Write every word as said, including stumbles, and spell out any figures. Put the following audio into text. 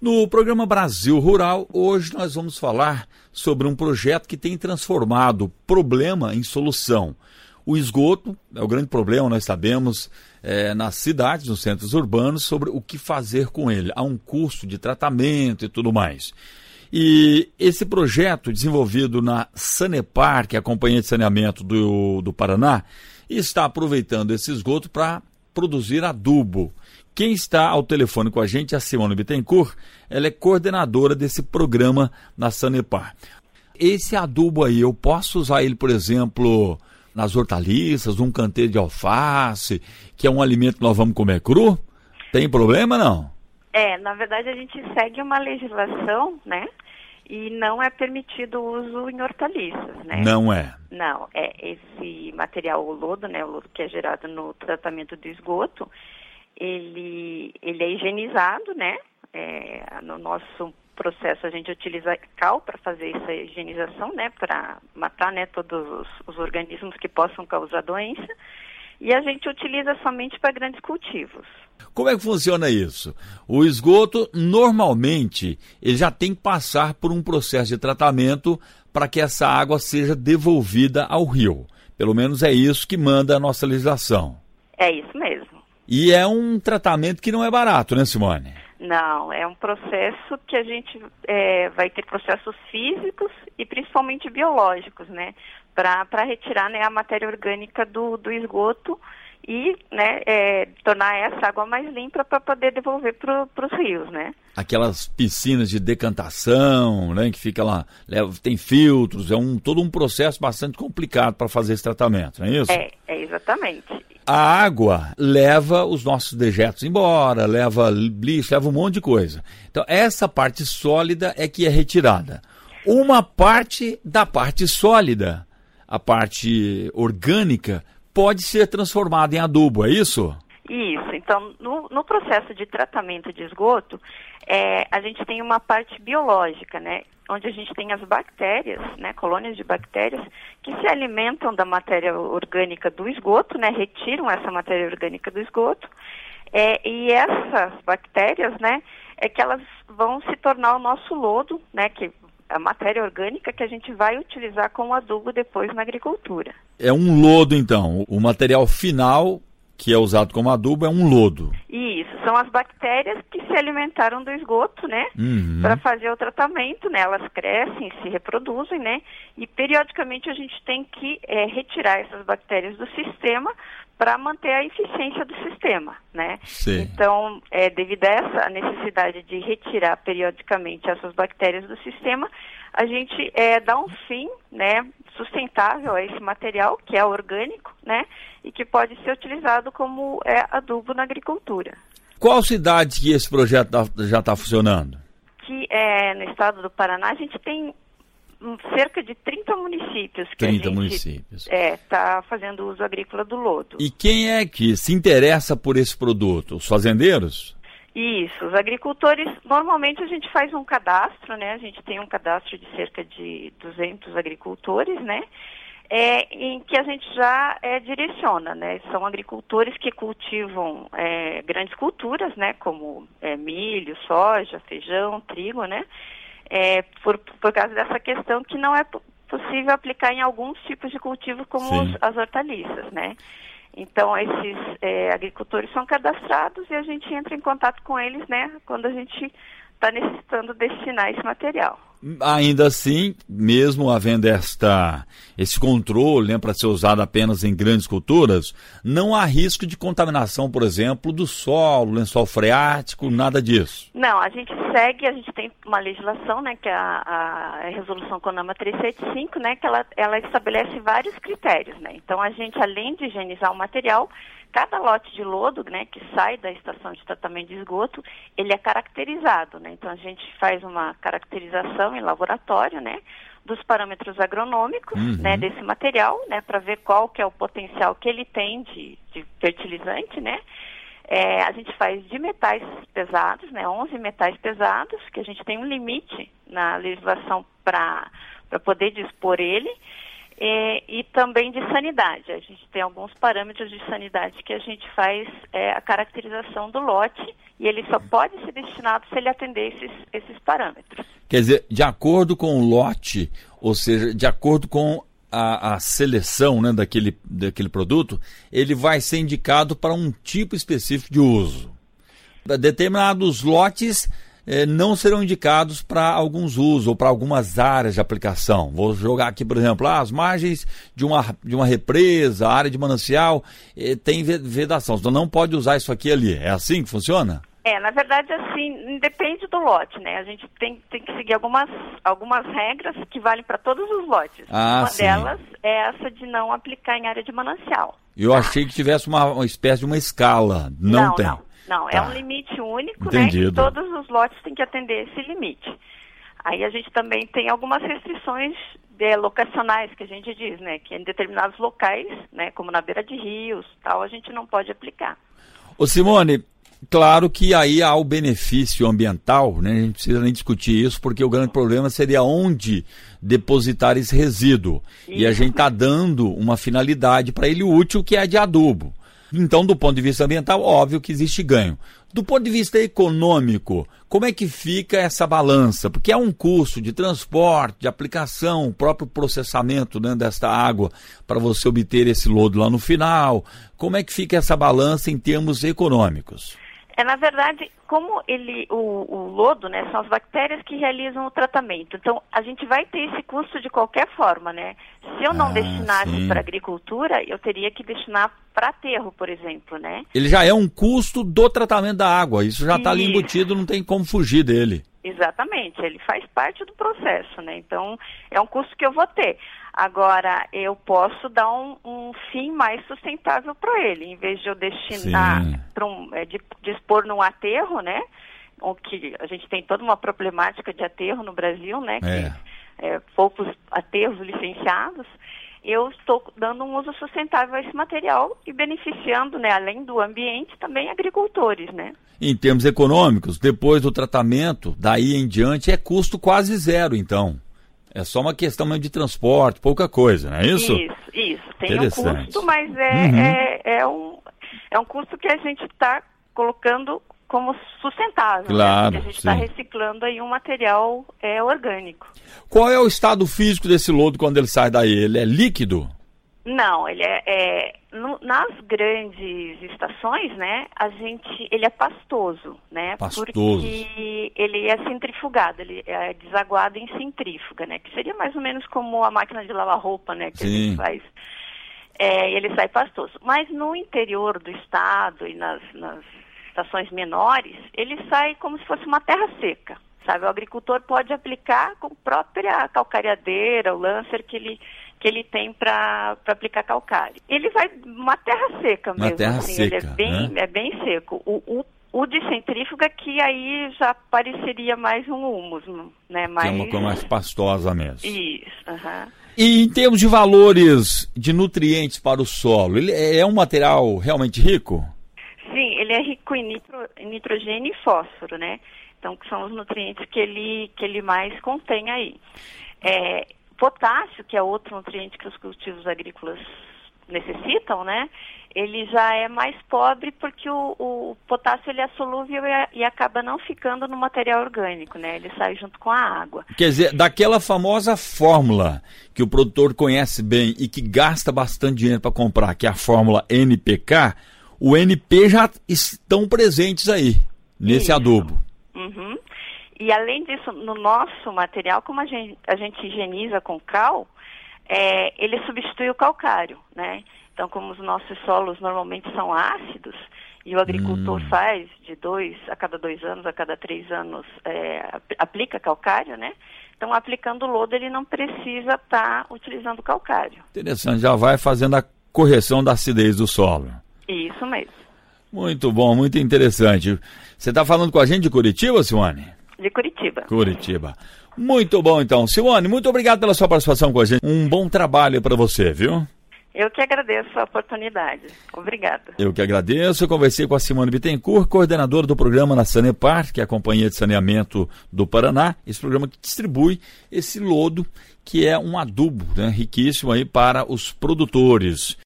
No programa Brasil Rural, hoje nós vamos falar sobre um projeto que tem transformado problema em solução. O esgoto é o grande problema, nós sabemos, é, nas cidades, nos centros urbanos, sobre o que fazer com ele. Há um custo de tratamento e tudo mais. E esse projeto, desenvolvido na Sanepar, que é a Companhia de Saneamento do, do Paraná, está aproveitando esse esgoto para produzir adubo. Quem está ao telefone com a gente é a Simone Bittencourt, ela é coordenadora desse programa na Sanepar. Esse adubo aí, eu posso usar ele, por exemplo, nas hortaliças, um canteiro de alface, que é um alimento que nós vamos comer cru? Tem problema, não? É, na verdade a gente segue uma legislação, né? E não é permitido o uso em hortaliças, né? Não é? Não, é esse material, o lodo, né? O lodo que é gerado no tratamento do esgoto, ele, ele é higienizado, né? É, no nosso processo a gente utiliza cal para fazer essa higienização, né? Para matar, né, todos os, os organismos que possam causar doença. E a gente utiliza somente para grandes cultivos. Como é que funciona isso? O esgoto, normalmente, ele já tem que passar por um processo de tratamento para que essa água seja devolvida ao rio. Pelo menos é isso que manda a nossa legislação. É isso mesmo. E é um tratamento que não é barato, né, Simone? Não, é um processo que a gente é, vai ter processos físicos e principalmente biológicos, né? Para retirar, né, a matéria orgânica do, do esgoto e, né, é, tornar essa água mais limpa para poder devolver para os rios, né? Aquelas piscinas de decantação, né, que fica lá, leva, tem filtros, é um, todo um processo bastante complicado para fazer esse tratamento, não é isso? É, é exatamente. A água leva os nossos dejetos embora, leva lixo, leva um monte de coisa. Então, essa parte sólida é que é retirada. Uma parte da parte sólida, a parte orgânica, pode ser transformada em adubo, é isso? Isso. Então, no, no processo de tratamento de esgoto, é, a gente tem uma parte biológica, né? Onde a gente tem as bactérias, né, colônias de bactérias, que se alimentam da matéria orgânica do esgoto, né, retiram essa matéria orgânica do esgoto, é, e essas bactérias, né, é que elas vão se tornar o nosso lodo, né, que a matéria orgânica que a gente vai utilizar como adubo depois na agricultura. É um lodo, então, o material final que é usado como adubo é um lodo. Isso, são as bactérias que se alimentaram do esgoto, né? Uhum. Para fazer o tratamento, né? Elas crescem, se reproduzem, né? E periodicamente a gente tem que é, retirar essas bactérias do sistema para manter a eficiência do sistema, né? Sim. Então, é, devido a essa necessidade de retirar periodicamente essas bactérias do sistema, a gente é, dá um fim, né, sustentável a esse material, que é orgânico, né, e que pode ser utilizado como é, adubo na agricultura. Qual cidade que esse projeto já está funcionando? Que é, no estado do Paraná, a gente tem cerca de trinta municípios que trinta a gente municípios. está é, fazendo uso agrícola do lodo. E quem é que se interessa por esse produto? Os fazendeiros? Isso, os agricultores, normalmente a gente faz um cadastro, né, a gente tem um cadastro de cerca de duzentos agricultores, né, é, em que a gente já é, direciona, né, são agricultores que cultivam é, grandes culturas, né, como é, milho, soja, feijão, trigo, né, é, por, por causa dessa questão que não é possível aplicar em alguns tipos de cultivo como os, as hortaliças, né. Então, esses é, agricultores são cadastrados e a gente entra em contato com eles, né, quando a gente está necessitando destinar esse material. Ainda assim, mesmo havendo esta, esse controle, né, para ser usado apenas em grandes culturas, não há risco de contaminação, por exemplo, do solo, lençol freático, nada disso? Não, a gente segue, a gente tem uma legislação, né, que é a, a Resolução CONAMA trezentos e setenta e cinco, né, que ela, ela estabelece vários critérios, né. Então, a gente, além de higienizar o material, cada lote de lodo, né, que sai da estação de tratamento de esgoto, ele é caracterizado, né? Então a gente faz uma caracterização em laboratório, né, dos parâmetros agronômicos, uhum. né, desse material, né, para ver qual que é o potencial que ele tem de, de fertilizante, né? É, a gente faz de metais pesados, né, onze metais pesados, que a gente tem um limite na legislação para para poder dispor ele. É, e também de sanidade. A gente tem alguns parâmetros de sanidade que a gente faz é, a caracterização do lote e ele só pode ser destinado se ele atender esses, esses parâmetros. Quer dizer, de acordo com o lote, ou seja, de acordo com a, a seleção, né, daquele, daquele produto, ele vai ser indicado para um tipo específico de uso. Determinados lotes Eh, não serão indicados para alguns usos ou para algumas áreas de aplicação. Vou jogar aqui, por exemplo, ah, as margens de uma, de uma represa, área de manancial, eh, tem vedação, então não pode usar isso aqui ali. É assim que funciona? É, na verdade, assim, depende do lote, né? A gente tem, tem que seguir algumas, algumas regras que valem para todos os lotes. Ah, uma sim. delas é essa de não aplicar em área de manancial. Eu tá? achei que tivesse uma, uma espécie de uma escala. Não, não tem. Não. Não, tá. é um limite único, Entendido. né? E todos os lotes têm que atender esse limite. Aí a gente também tem algumas restrições de, locacionais, que a gente diz, né? Que em determinados locais, né? Como na beira de rios, tal, a gente não pode aplicar. Ô Simone, claro que aí há o benefício ambiental, né? A gente não precisa nem discutir isso, porque o grande problema seria onde depositar esse resíduo. Isso. E a gente está dando uma finalidade para ele útil, que é de adubo. Então, do ponto de vista ambiental, óbvio que existe ganho. Do ponto de vista econômico, como é que fica essa balança? Porque é um custo de transporte, de aplicação, o próprio processamento, né, desta água para você obter esse lodo lá no final. Como é que fica essa balança em termos econômicos? É, na verdade, como ele, o, o lodo, né, são as bactérias que realizam o tratamento. Então, a gente vai ter esse custo de qualquer forma, né? Se eu não ah, destinasse para agricultura, eu teria que destinar para aterro, por exemplo, né? Ele já é um custo do tratamento da água. Isso já está ali embutido, não tem como fugir dele. Exatamente, ele faz parte do processo, né? Então, é um custo que eu vou ter. Agora, eu posso dar um, um fim mais sustentável para ele, em vez de eu destinar para um, é, de, dispor num aterro, né? O que a gente tem toda uma problemática de aterro no Brasil, né? Que, é. É, poucos aterros licenciados. Eu estou dando um uso sustentável a esse material e beneficiando, né, além do ambiente, também agricultores, né? Em termos econômicos, depois do tratamento, daí em diante, é custo quase zero, então. É só uma questão mesmo de transporte, pouca coisa, não é isso? Isso, isso. Tem um custo, mas é, uhum. é, é, um, é um custo que a gente está colocando como sustentável. Claro, né? A gente está reciclando aí um material é, orgânico. Qual é o estado físico desse lodo quando ele sai daí? Ele é líquido? Não, ele é, é no, nas grandes estações, né, a gente, ele é pastoso, né, pastoso. Porque ele é centrifugado, ele é desaguado em centrífuga, né, que seria mais ou menos como a máquina de lavar roupa, né, que Sim. a gente faz. É, ele sai pastoso. Mas no interior do estado e nas, nas estações menores, ele sai como se fosse uma terra seca, sabe? O agricultor pode aplicar com a própria calcareadeira, o lancer que ele que ele tem para aplicar calcário. Ele vai uma terra seca mesmo. Uma terra assim, seca, ele é bem, né? é bem seco. O, o, o de centrífuga que aí já pareceria mais um humus, né? Mais... Que é uma coisa mais pastosa mesmo. Isso, aham. E em termos de valores de nutrientes para o solo, ele é um material realmente rico? Sim, ele é rico em, nitro, em nitrogênio e fósforo, né? Então, que são os nutrientes que ele, que ele mais contém aí. É, potássio, que é outro nutriente que os cultivos agrícolas necessitam, né? Ele já é mais pobre porque o, o potássio ele é solúvel e, e acaba não ficando no material orgânico, né? Ele sai junto com a água. Quer dizer, daquela famosa fórmula que o produtor conhece bem e que gasta bastante dinheiro para comprar, que é a fórmula N P K, o N P já estão presentes aí, nesse Isso. adubo. Uhum. E além disso, no nosso material, como a gente, a gente higieniza com cal, é, ele substitui o calcário, né? Então, como os nossos solos normalmente são ácidos, e o agricultor hum. faz de dois, a cada dois anos, a cada três anos, é, aplica calcário, né? Então, aplicando lodo, ele não precisa estar tá utilizando calcário. Interessante, já vai fazendo a correção da acidez do solo. Isso mesmo. Muito bom, muito interessante. Você está falando com a gente de Curitiba, Simone? De Curitiba. Curitiba. Muito bom, então. Simone, muito obrigado pela sua participação com a gente. Um bom trabalho para você, viu? Eu que agradeço a oportunidade. Obrigada. Eu que agradeço. Eu conversei com a Simone Bittencourt, coordenadora do programa na Sanepar, que é a Companhia de Saneamento do Paraná, esse programa que distribui esse lodo, que é um adubo, né, riquíssimo aí para os produtores.